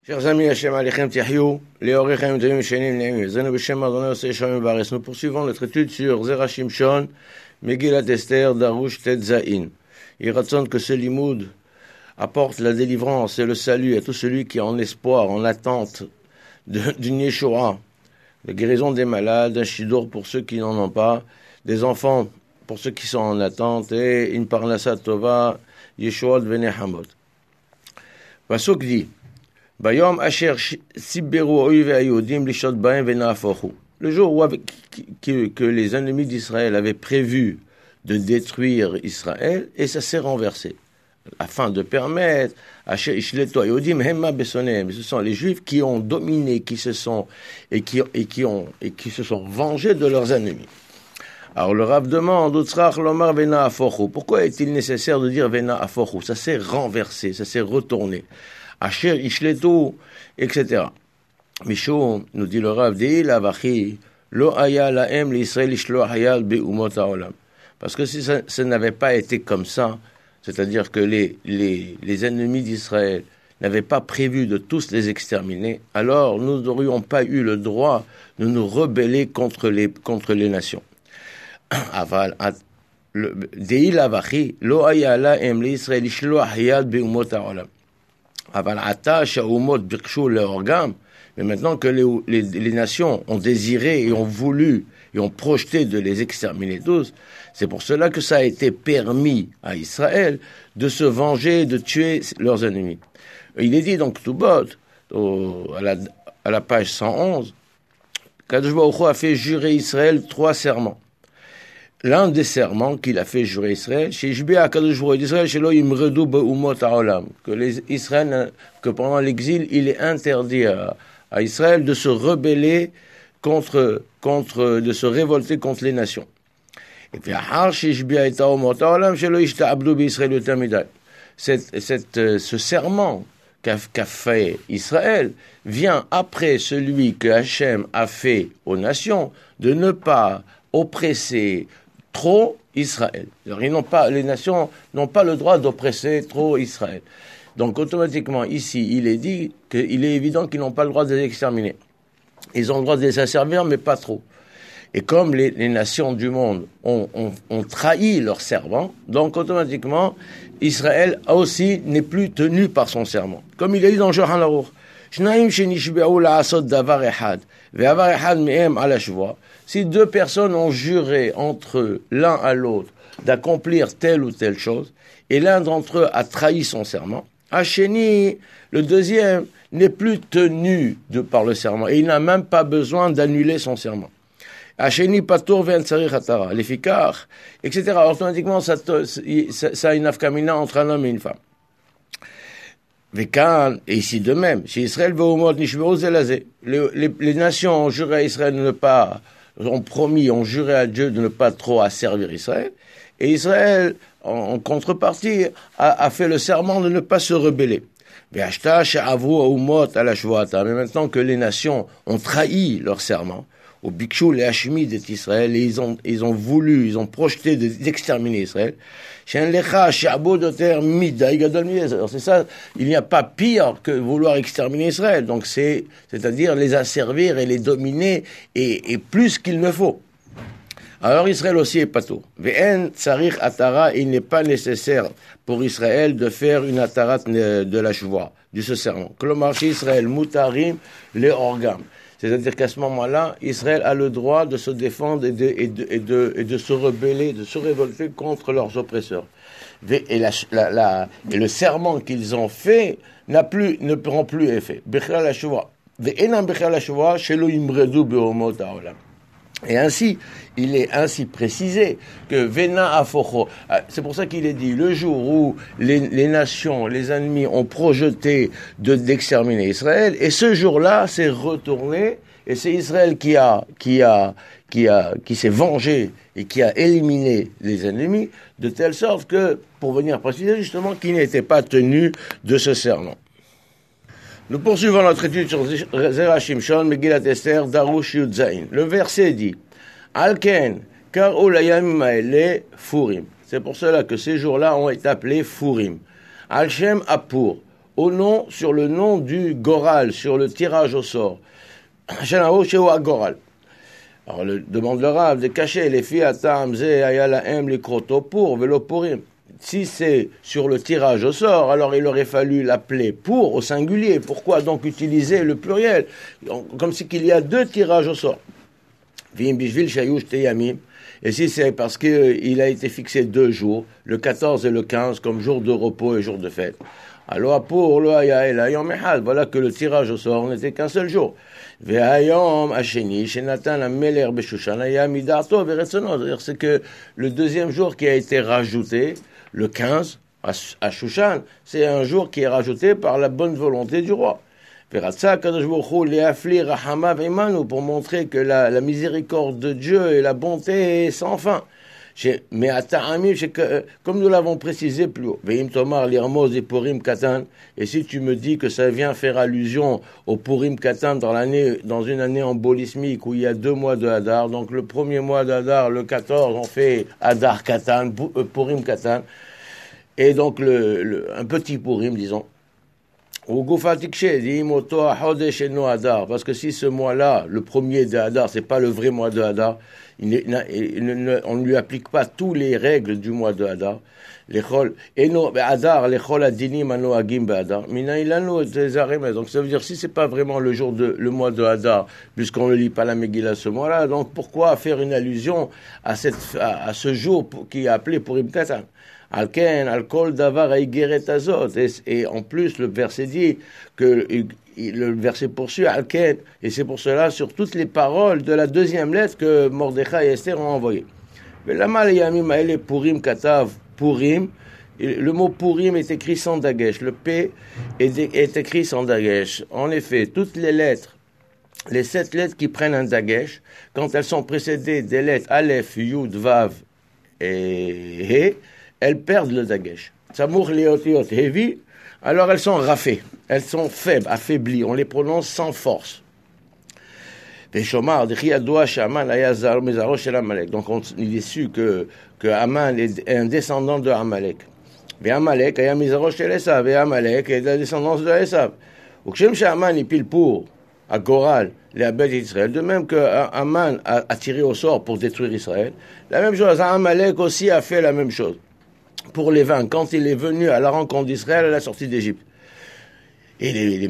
Chers amis, Hashem Alechem Tiahyou, Léorechem Tayim Shenim Neim, Zenu Beshem Adonai Osei Shamim Bares. Nous poursuivons notre étude sur Zera Shimshon, Megillat Esther, Darush Tet Zain. Il raconte que ce limoud apporte la délivrance et le salut à tout celui qui est en espoir, en attente d'une Yeshua, la guérison des malades, un shidour pour ceux qui n'en ont pas, des enfants pour ceux qui sont en attente, et une parnassa tova, Yeshua Dvene Hamod. Pasuk dit, Bayom asher sibberu oive ayodim lishot baem venafochu. Le jour où que les ennemis d'Israël avaient prévu de détruire Israël, et ça s'est renversé, afin de permettre asher ishleto ayodim hemma besonem. Ce sont les Juifs qui ont dominé, qui se sont vengés de leurs ennemis. Alors le Rav demande, Utzrach lomar venafochu. Pourquoi est-il nécessaire de dire venafochu? Ça s'est renversé, ça s'est retourné. Asher ishletu, etc. Mishum, nous dit le Rav, Deil avachi, lo haya laem l'Israël ishloach hayal be'umot ha'olam. Parce que si ça n'avait pas été comme ça, c'est-à-dire que les ennemis d'Israël n'avaient pas prévu de tous les exterminer, alors nous n'aurions pas eu le droit de nous rebeller contre les nations. Aval, Deil avachi, lo haya laem l'Israël ishloach hayal be'umot ha'olam. Mais maintenant que les nations ont désiré et ont voulu et ont projeté de les exterminer tous, c'est pour cela que ça a été permis à Israël de se venger, de tuer leurs ennemis. Il est dit donc tout bot, à la page 111, Kadosh Baruch Hu a fait jurer Israël 3 serments. L'un des serments qu'il a fait jurer Israël, que pendant l'exil, il est interdit à Israël de se rebeller de se révolter contre les nations. Et puis, ce serment qu'a fait Israël vient après celui que Hachem a fait aux nations de ne pas oppresser trop Israël. Alors, les nations n'ont pas le droit d'oppresser trop Israël. Donc, automatiquement, ici, il est dit qu'il est évident qu'ils n'ont pas le droit de les exterminer. Ils ont le droit de les asservir, mais pas trop. Et comme les nations du monde ont trahi leur serment, donc automatiquement, Israël aussi n'est plus tenu par son serment. Comme il est dit dans Shulchan Aruch, Shnaim shenishbe'u la'asot davar echad, ve'avar echad me'em ala shvoa. Si 2 personnes ont juré entre eux, l'un à l'autre, d'accomplir telle ou telle chose, et l'un d'entre eux a trahi son serment, Hacheni, le deuxième, n'est plus tenu par le serment, et il n'a même pas besoin d'annuler son serment. Hacheni patour ve'en tzarich hatara, l'effikar, etc. Automatiquement, ça a une afkamina entre un homme et une femme. Et ici de même, chez Israël, les nations ont juré à Israël ont juré à Dieu de ne pas trop asservir Israël, et Israël, en contrepartie, a fait le serment de ne pas se rebeller. Mais maintenant que les nations ont trahi leur serment, au Bikshou, les Hashemid d'Israël, et ils ont projeté d'exterminer Israël. Alors c'est ça, il n'y a pas pire que vouloir exterminer Israël. Donc c'est-à-dire les asservir et les dominer, et plus qu'il ne faut. Alors Israël aussi est pato. Ve'en tsarich atara, il n'est pas nécessaire pour Israël de faire une atarat de la shvoa, du ce serment. Klomar Israël mutarim le orgam. C'est-à-dire qu'à ce moment-là, Israël a le droit de se défendre et de se rebeller, de se révolter contre leurs oppresseurs. Et le serment qu'ils ont fait ne prend plus effet. Et ainsi, il est ainsi précisé que Vena Afocho, c'est pour ça qu'il est dit, le jour où les nations, les ennemis ont projeté d'exterminer Israël, et ce jour-là, c'est retourné, et c'est Israël qui s'est vengé et qui a éliminé les ennemis, de telle sorte que, pour venir préciser justement, qu'il n'était pas tenu de ce serment. Nous poursuivons notre étude sur Zera Shimshon, Megillat Esther, Darush Yud Zain. Le verset dit, Alken, Kar'u layamim ha'ele Furim. C'est pour cela que ces jours-là ont été appelés Furim. Al-Shem Apur, sur le nom du Goral, sur le tirage au sort. Goral. Alors, demande le Rav de cacher les filles à Tamze, Ayala M, les crotos pour, Velopurim. Si c'est sur le tirage au sort, alors il aurait fallu l'appeler pour au singulier. Pourquoi donc utiliser le pluriel? Comme si qu'il y a 2 tirages au sort. Et si c'est parce qu'il a été fixé 2 jours, le 14 et le 15, comme jour de repos et jour de fête. Alors pour le Ayala Yom Echad, voilà que le tirage au sort n'était qu'un seul jour. C'est-à-dire c'est que le deuxième jour qui a été rajouté, le 15, à Shushan, c'est un jour qui est rajouté par la bonne volonté du roi. Pour montrer que la miséricorde de Dieu et la bonté est sans fin. Mais à Ta'amim, comme nous l'avons précisé plus haut, et si tu me dis que ça vient faire allusion au Purim Katan dans une année embolismique où il y a 2 mois de Hadar, donc le premier mois de Hadar, le 14, on fait Hadar Katan, Purim Katan, et donc un petit Purim, disons. Parce que si ce mois-là, le premier de Hadar, c'est pas le vrai mois de Hadar, on ne lui applique pas toutes les règles du mois de Hadar. Donc ça veut dire si c'est pas vraiment le mois de Hadar, puisqu'on ne lit pas la Megillah ce mois-là, donc pourquoi faire une allusion à ce jour qui est appelé Purim Katan? Et en plus, le verset dit que le verset poursuit Alken, et c'est pour cela sur toutes les paroles de la deuxième lettre que Mordechai et Esther ont envoyé. Purim, le mot Purim est écrit sans dagesh, le P est écrit sans dagesh. En effet, toutes les lettres, les 7 lettres qui prennent un dagesh, quand elles sont précédées des lettres Aleph, Yud, Vav et He, elles perdent le dagesh. Tzamour leotiot hevi, alors elles sont rafées, elles sont faibles, affaiblies, on les prononce sans force. Donc il est su que Aman est un descendant de Amalek. Et Amalek est la descendance de Esav. Aman il pile pour à Goral, les Abed d'Israël, de même que Aman a tiré au sort pour détruire Israël, la même chose, Amalek aussi a fait la même chose pour les vaincre, quand il est venu à la rencontre d'Israël à la sortie d'Égypte. Et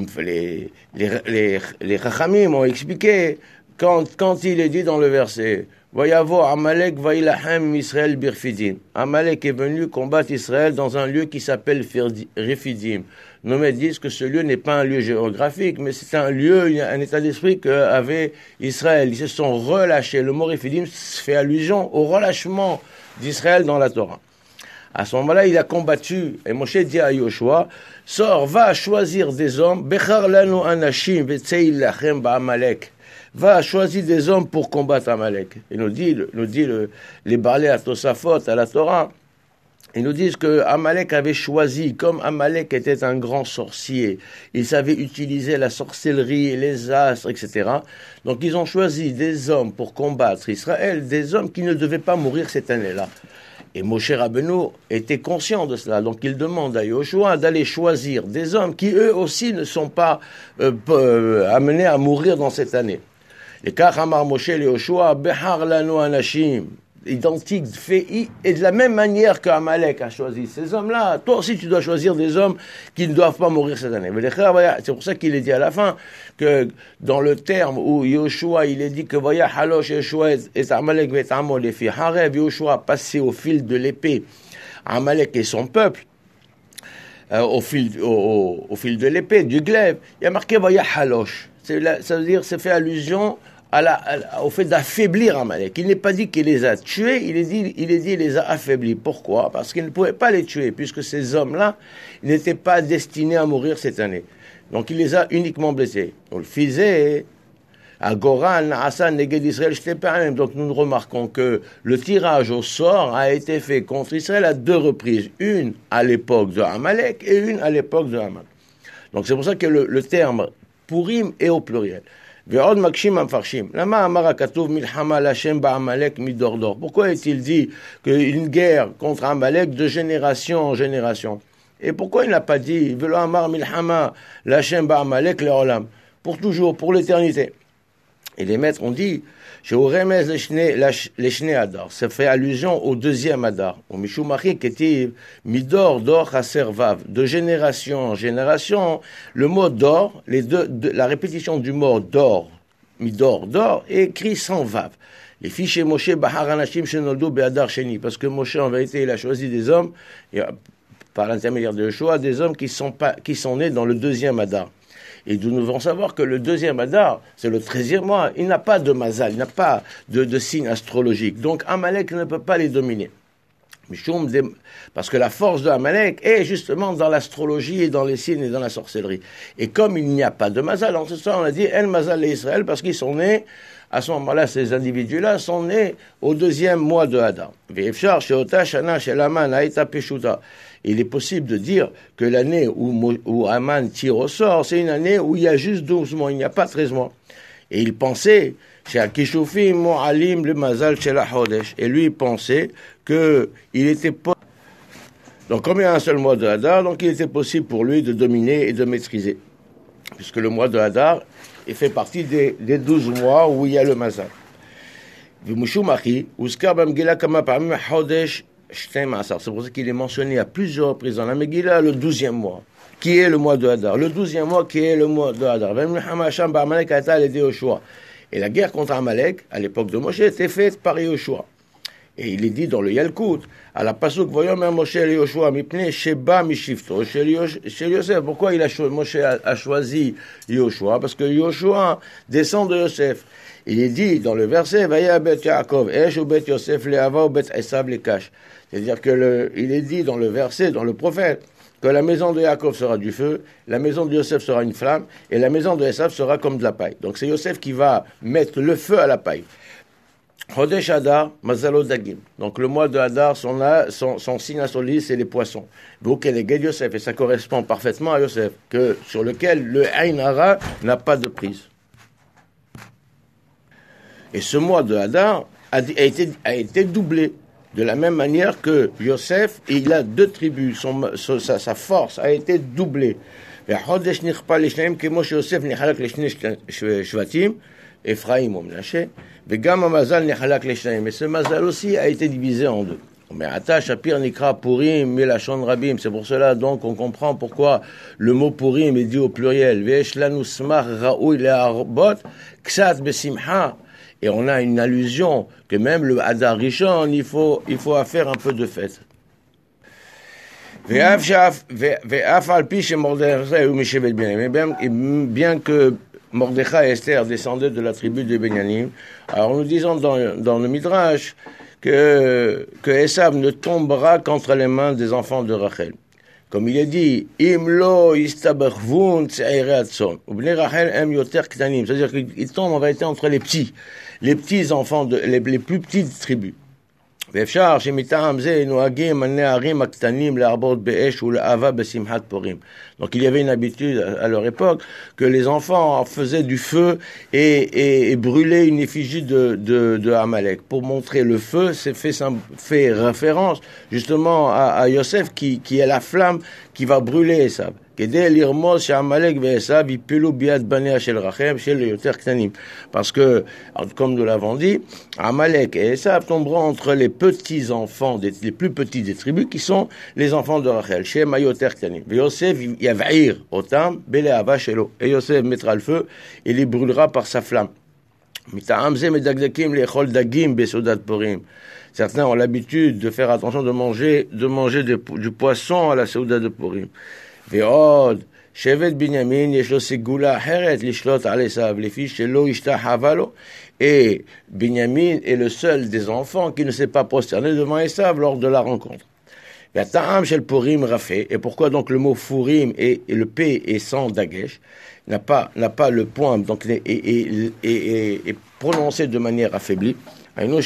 les Chachamim ont expliqué, quand il est dit dans le verset, Vayavo Amalek Vailahem Israël Birfidim. Amalek est venu combattre Israël dans un lieu qui s'appelle Refidim. Nos maîtres disent que ce lieu n'est pas un lieu géographique, mais c'est un lieu, un état d'esprit qu'avait Israël. Ils se sont relâchés. Le mot Refidim fait allusion au relâchement d'Israël dans la Torah. À ce moment-là, il a combattu, et Moshe dit à Yoshua, sors, va choisir des hommes, Bechar lanu anashim, vetzeil lachem ba'amalek. Va choisir des hommes pour combattre Amalek. Il nous dit les Baalei à Tosafot, à la Torah, ils nous disent que Amalek avait choisi, comme Amalek était un grand sorcier, il savait utiliser la sorcellerie, les astres, etc. Donc ils ont choisi des hommes pour combattre Israël, des hommes qui ne devaient pas mourir cette année-là. Et Moshe Rabbeinu était conscient de cela, donc il demande à Yoshua d'aller choisir des hommes qui eux aussi ne sont pas amenés à mourir dans cette année. Et car Amar Moshe le Yoshua, Behar lanu anashim, identique, fait, et de la même manière qu'Amalek a choisi ces hommes-là, toi aussi tu dois choisir des hommes qui ne doivent pas mourir cette année. C'est pour ça qu'il est dit à la fin que dans le terme où Yoshua, il est dit que Vaya Halosh Yoshua et Amalek et Amo les filles Harev, Yoshua a passé au fil de l'épée Amalek et son peuple, au fil de l'épée, du glaive, il y a marqué Vaya Halosh. Ça veut dire, c'est fait allusion au fait d'affaiblir Amalek. Il n'est pas dit qu'il les a tués, il est dit il les a affaiblis. Pourquoi? Parce qu'il ne pouvait pas les tuer, puisque ces hommes-là n'étaient pas destinés à mourir cette année. Donc il les a uniquement blessés. On le faisait à Goran, Hassan, Neged Israël, donc nous remarquons que le tirage au sort a été fait contre Israël à 2 reprises. Une à l'époque de Amalek et une à l'époque de Haman. Donc c'est pour ça que le terme Purim est au pluriel. Pourquoi est-il dit qu'une guerre contre Amalek de génération en génération? Et pourquoi il n'a pas dit Velo Amar Milhama, Lachem Ba'amalek Leolam, pour toujours, pour l'éternité? Et les maîtres ont dit chez Oremez les Shne Adar, ça fait allusion au deuxième Adar. Au Mishumachi Ketiv, Midor, Dor, Chaser, Vav. De génération en génération, le mot Dor, la répétition du mot Dor, Midor, Dor, est écrit sans Vav. Les fiches Moshe Bahar Anashim Shenoldo Be'adar Sheni, parce que Moshe, en vérité, il a choisi des hommes, et, par l'intermédiaire de Yeshua, des hommes qui sont nés dans le deuxième Adar. Et nous devons savoir que le deuxième Adar, c'est le 13e mois, il n'a pas de mazal, il n'a pas de signe astrologique. Donc Amalek ne peut pas les dominer. Parce que la force de Amalek est justement dans l'astrologie et dans les signes et dans la sorcellerie. Et comme il n'y a pas de mazal, en ce sens on a dit El Mazal et Israël parce qu'ils sont nés, à ce moment-là, ces individus-là sont nés au deuxième mois de Adar. Il est possible de dire que l'année où Aman tire au sort, c'est une année où il y a juste 12 mois, il n'y a pas 13 mois. Et il pensait, chez Akishufim, Mo'alim, le Mazal, chez la Hodesh. Et lui, il pensait qu'il était pas. Donc, comme il y a un seul mois de Hadar, donc il était possible pour lui de dominer et de maîtriser. Puisque le mois de Hadar, il fait partie des 12 mois où il y a le Mazal. C'est pour ça qu'il est mentionné à plusieurs reprises dans la Megillah le 12e mois, qui est le mois de Hadar. Le 12e mois qui est le mois de Hadar. Et la guerre contre Amalek, à l'époque de Moshe, était faite par Yoshua. Et il est dit dans le Yalkut, à la Pasuk, voyons même Moshe et Yoshua, Mipne Sheba Mishifto, chez Yosef. Pourquoi Moshe a choisi Yoshua? Parce que Yoshua descend de Yosef. Il est dit dans le verset, Vaya bet Yaakov, Esh ou bet Yosef le'ava ou bet Esav le'kash. C'est-à-dire que il est dit dans le verset, dans le prophète, que la maison de Yaakov sera du feu, la maison de Yosef sera une flamme, et la maison de Esav sera comme de la paille. Donc c'est Yosef qui va mettre le feu à la paille. Chodesh Hadar, Mazalo Dagim. Donc le mois de Hadar, son signe astrologique, c'est les poissons. Boukeleged Yosef, et ça correspond parfaitement à Yosef, sur lequel le Ain Hara n'a pas de prise. Et ce mois de Hadar a été doublé. De la même manière que Yosef, il a 2 tribus, sa force a été doublée. Et ce mazal aussi a été divisé en 2. Mais Shapir Nikra Purim Milachon Rabim. C'est pour cela donc on comprend pourquoi le mot Purim est dit au pluriel. Ve'esh lanu smach ra'ui le'arbot ksat besimcha. Et on a une allusion que même le Hadar Rishon, il faut faire un peu de fête. Bien que Mordechai et Esther descendaient de la tribu de Benyamin, alors nous disons dans le Midrash que Esav ne tombera qu'entre les mains des enfants de Rachel. Comme il est dit, Imlo istabervun tse'iratson. Ubne Rachel em yoter ktanim. C'est-à-dire qu'il tombe en vérité entre les petits enfants, les plus petites tribus. ואפשר שמטעם זה נוהגים הנערים הקטנים להרבות באש ולאהבה בשמחת פורים. Donc il y avait une habitude à leur époque que les enfants faisaient du feu et brûlaient une effigie de Amalek. Pour montrer le feu, c'est fait référence justement à Yosef qui est la flamme qui va brûler Esav. Parce que, comme nous l'avons dit, Amalek et Esav tomberont entre les petits enfants, les plus petits des tribus, qui sont les enfants de Rachel. Et Yosef mettra le feu et les brûlera par sa flamme. Certains ont l'habitude de faire attention de manger du poisson à la Seuda de Purim. ועוד, שבט בנימין יש לו סגולה אחרת לשלוט על עשיו, לפי שלא השתחווה לו, et Binyamin est le seul des enfants qui ne s'est pas prosterné devant Esav lors de la rencontre. Et pourquoi donc le mot Furim et le P est sans Dagesh, n'a pas le point, donc est prononcé de manière affaiblie. Bien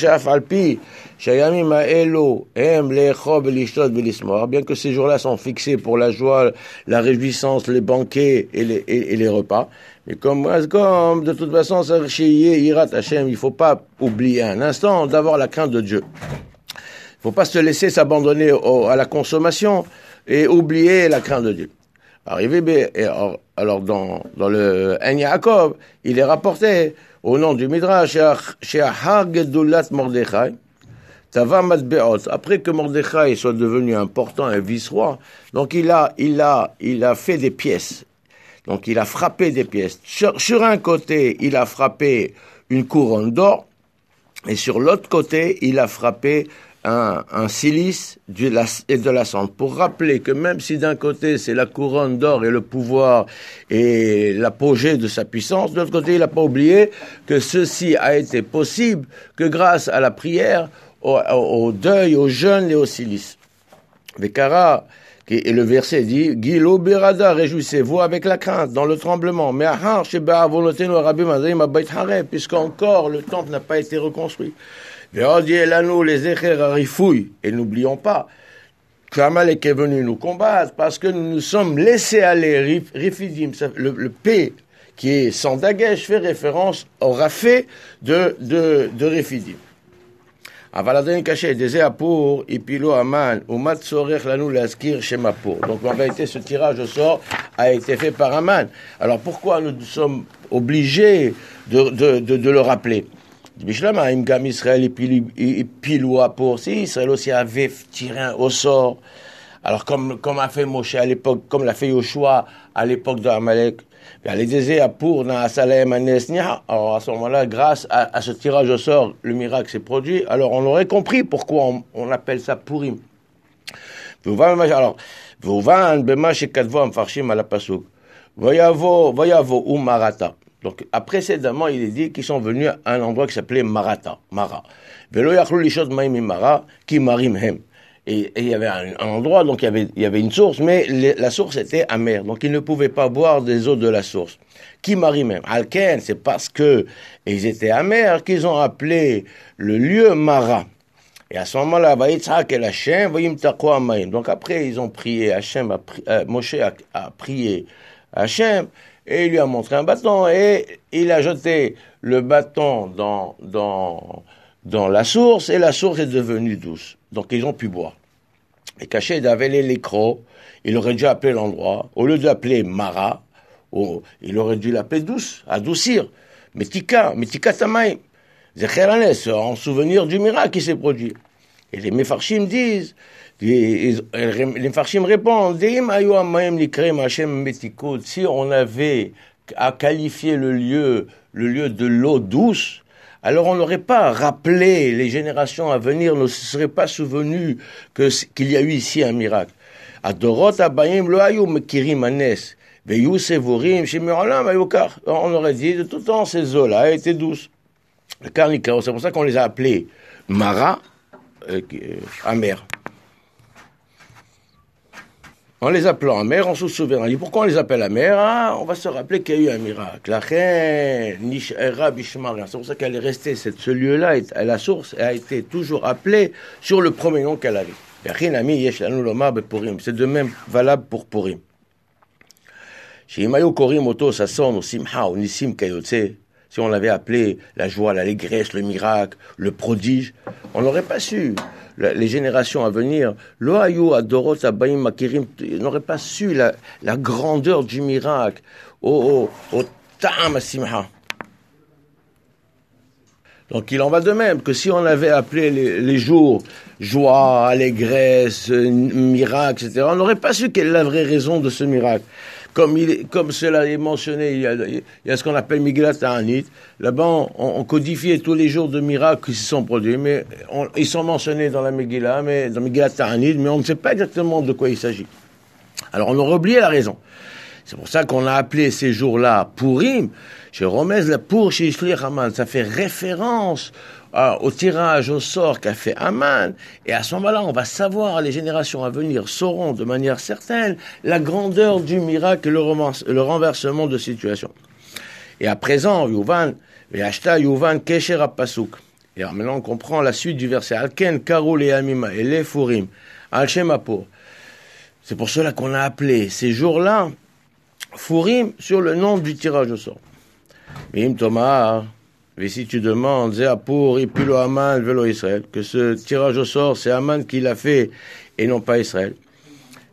que ces jours-là sont fixés pour la joie, la réjouissance, les banquets et les repas, mais comme de toute façon, il ne faut pas oublier un instant d'avoir la crainte de Dieu. Il ne faut pas se laisser s'abandonner à la consommation et oublier la crainte de Dieu. Alors dans le En Yaakov, il est rapporté au nom du Midrash, chez Har Gedulat Mordechai, Tava Matbeot, après que Mordechai soit devenu important et vice-roi, donc il a fait des pièces. Donc il a frappé des pièces. Sur un côté, il a frappé une couronne d'or, et sur l'autre côté, il a frappé un cilice et de la cendre, pour rappeler que même si d'un côté c'est la couronne d'or et le pouvoir et l'apogée de sa puissance, de l'autre côté il n'a pas oublié que ceci a été possible que grâce à la prière, au deuil, au jeûne et au cilice. Vekara, et le verset dit, Gilo Berada, réjouissez-vous avec la crainte, dans le tremblement, mais Ahar, Sheba Avonotenu Arabim Azim Abayt Hareb, puisqu'encore le temple n'a pas été reconstruit. Les Echer Arifouy, et n'oublions pas qu'Amalek est venu nous combattre parce que nous nous sommes laissés aller, Rifidim, le P qui est sans dagesh fait référence au rafé de Rifidim. Avaladin caché des Apur, Ipilo Aman, ou Matsorech Lanou Laskir chez Mapur. Donc en réalité, ce tirage au sort a été fait par Aman. Alors pourquoi nous sommes obligés de le rappeler? Bishlama, Imgam Israël et Pilou Apur, si Israël aussi avait tiré au sort, alors comme a fait Moshe à l'époque, comme l'a fait Yoshua à l'époque de Amalek, alors à ce moment-là, grâce à ce tirage au sort, le miracle s'est produit. Alors on aurait compris pourquoi on appelle ça Purim. Alors, donc précédemment, il est dit qu'ils sont venus à un endroit qui s'appelait Mara. Et il y avait un endroit, donc il y avait une source, mais la source était amère, donc ils ne pouvaient pas boire des eaux de la source. Qui marie même Alken, c'est parce que ils étaient amers qu'ils ont appelé le lieu Mara. Et à ce moment-là, Vayitzhak el Hashem, vayimtaqo hamayim. Donc après, ils ont prié, Moshe a prié Hashem, et il lui a montré un bâton, et il a jeté le bâton dans la source, et la source est devenue douce. Donc ils ont pu boire. Et Caché avait l'écro, il aurait dû appeler l'endroit, au lieu d'appeler Mara, il aurait dû l'appeler douce, adoucir, Metika Tamaim, Zecheranes, en souvenir du miracle qui s'est produit. Et les Mefarshim disent, les Mefarshim répondent, si on avait à qualifier le lieu de l'eau douce, alors on n'aurait pas rappelé, les générations à venir ne se seraient pas souvenues qu'il y a eu ici un miracle. Adorot abayim lo ayu mekirim anes, veyu sevorim shemeolam ayukar. On aurait dit, de tout temps, ces eaux-là étaient douces. Le Karnikao, c'est pour ça qu'on les a appelés Mara, amers. En les appelant amers, on se souvient. On dit, pourquoi on les appelle amers? On va se rappeler qu'il y a eu un miracle. La reine, Nish'era Bishmaria. C'est pour ça qu'elle est restée, ce lieu-là, la source a été toujours appelée sur le premier nom qu'elle avait. C'est de même valable pour Purim. Si on l'avait appelé la joie, l'allégresse, le miracle, le prodige, on n'aurait pas su. Les générations à venir, n'auraient pas su la grandeur du miracle, au ta'am simha. Donc il en va de même que si on avait appelé les jours joie, allégresse, miracle, etc., on n'aurait pas su quelle est la vraie raison de ce miracle. Comme cela est mentionné, il y a ce qu'on appelle Megillat Ta'anit. Là-bas, on codifiait tous les jours de miracles qui se sont produits, mais ils sont mentionnés dans la Megillah, dans Megillat Ta'anit, mais on ne sait pas exactement de quoi il s'agit. Alors on aurait oublié la raison. C'est pour ça qu'on a appelé ces jours-là Purim, chez Romez la Pour chez Ishliach Haman. Ça fait référence au tirage au sort qu'a fait Haman. Et à ce moment-là, on va savoir, les générations à venir sauront de manière certaine la grandeur du miracle et le renversement de situation. Et à présent, Yuvan, Kesher Pasuk. Et alors maintenant, on comprend la suite du verset. Alken, Karul et Amima, et les Furim, Al-Shem Apur. C'est pour cela qu'on a appelé ces jours-là Furim sur le nom du tirage au sort. Vim Tomar, et si tu demandes, Zéapur, Ipilo Aman, Velo Israël, que ce tirage au sort, c'est Aman qui l'a fait et non pas Israël.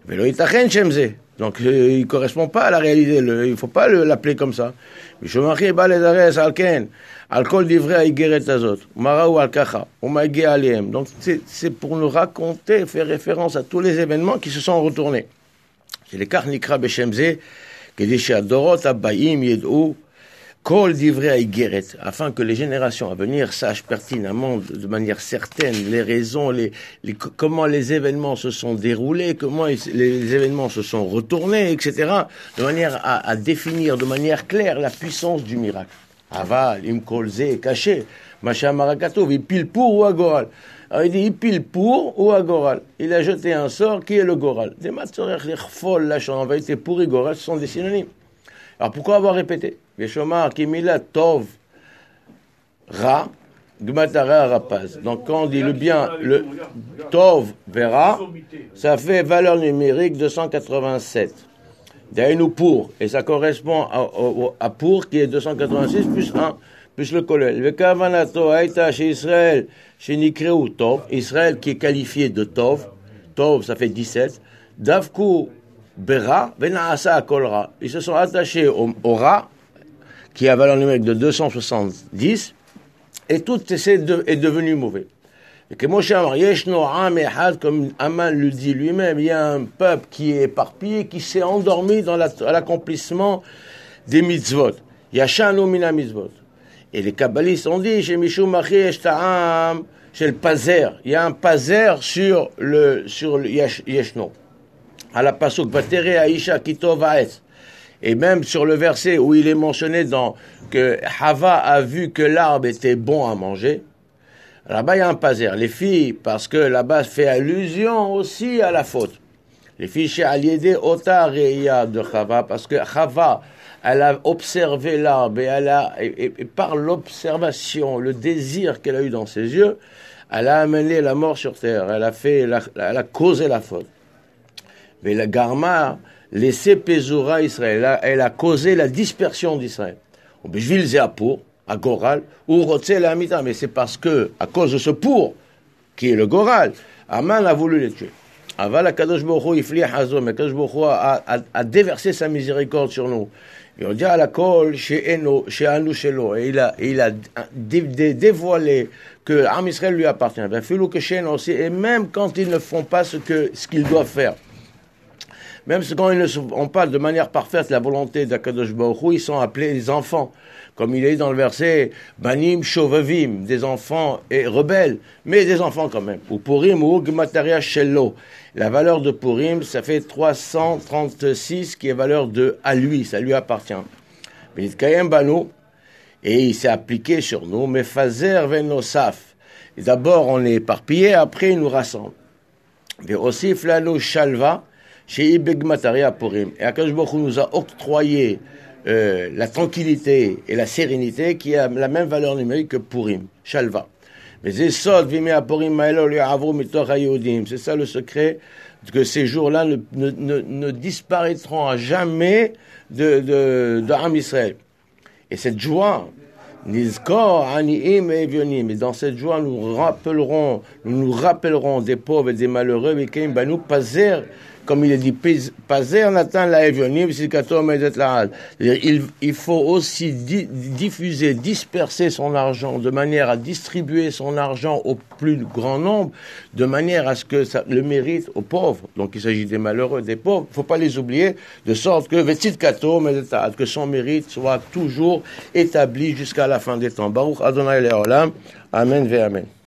Velo itachen shemze. Donc, il ne correspond pas à la réalité. Il ne faut pas l'appeler comme ça. Mishomachi ba ledares alken. Alkol divrei aigeret azot. Maraou al-kacha. Omagé aliem. Donc, c'est pour nous raconter, faire référence à tous les événements qui se sont retournés. C'est les karnikra beshemze. Kedi she'adorot abayim yed'u. Kol divrei aigeret. Afin que les générations à venir sachent pertinemment, de manière certaine, les raisons, comment les événements se sont déroulés, comment les événements se sont retournés, etc. De manière à définir de manière claire la puissance du miracle. Aval, im kolze, caché. Macha marakatov, il pile pour ou agoral. Alors il dit, il pile pour ou agoral. Il a jeté un sort qui est le goral. Des matzorer, les chfol, la en vérité, pour et goral, ce sont des synonymes. Alors pourquoi avoir répété? Veshomar kimila tov ra gmatara rapaz. Donc quand on dit le bien, le tov vera, ça fait valeur numérique 287. D'ailleurs pour, et ça correspond à pour qui est 286 plus 1 plus le collèle. Le kavanato aita chez Israël chez Nikreu tov, Israël qui est qualifié de tov, tov ça fait 17. Davku bera venaasa kolra. Ils se sont attachés au ra qui a valeur numérique de 270, et tout est devenu mauvais. Et que Moshe Amar, Yeshno Am Echad, comme Aman le dit lui-même, il y a un peuple qui est éparpillé, qui s'est endormi à l'accomplissement des mitzvot. Yashanu mina mitzvot. Et les kabbalistes ont dit, chez Mishum Machi Eshtaam, chez le Pazer, il y a un Pazer sur le Yeshno. À la Pasuk, Vatere Aisha Kitov Aetz. Et même sur le verset où il est mentionné que Hava a vu que l'arbre était bon à manger, là-bas il y a un paser. Les filles, parce que là-bas fait allusion aussi à la faute. Les filles chez Aliédé Ota Reya de Hava, parce que Hava, elle a observé l'arbre et par l'observation, le désir qu'elle a eu dans ses yeux, elle a amené la mort sur terre. Elle a causé la faute. Mais la Garma, laissé Pézura Israël, elle a causé la dispersion d'Israël. Bishvil ze pour, à Goral, ou Rotse la Amita, mais c'est parce que, à cause de ce pour, qui est le Goral, Aman a voulu les tuer. Aval Kadosh Baruch Hu ifli hazom, mais Kadosh Baruch Hu a déversé sa miséricorde sur nous. Et on dit à la kol chez Anu Shelo, et il a dévoilé que Am Israël lui appartient. Filou que chez nous aussi, et même quand ils ne font pas ce qu'ils doivent faire. Même quand ils ne font pas de manière parfaite la volonté d'Akadosh Baruch Hu, ils sont appelés les enfants. Comme il est dit dans le verset, Banim Shovavim, des enfants et rebelles, mais des enfants quand même. Ou Purim ou Gmataria Shelo. La valeur de Purim, ça fait 336, qui est valeur de à lui, ça lui appartient. Mais Kayem Banu, et il s'est appliqué sur nous, mais Fazer Venosaf. D'abord on est éparpillé, après il nous rassemble. Mais aussi Flano Shalva, chez Ibegmataria Purim. Et Akadosh Baruch Hu nous a octroyé la tranquillité et la sérénité qui a la même valeur numérique que Purim, Shalva. Mais c'est ça le secret, que ces jours-là ne disparaîtront à jamais de Am Israël. Et cette joie, Nizkor, Aniim et Evionim, et dans cette joie, nous nous rappellerons des pauvres et des malheureux, mais Keim Banou Pazer, comme il est dit, Pazer Nathan la Evionim, il faut aussi diffuser, disperser son argent, de manière à distribuer son argent au plus grand nombre, de manière à ce que ça le mérite aux pauvres. Donc il s'agit des malheureux, des pauvres, il ne faut pas les oublier, de sorte que son mérite soit toujours établi jusqu'à la fin des temps. Baruch Adonai Le'olam, Amen ve Amen.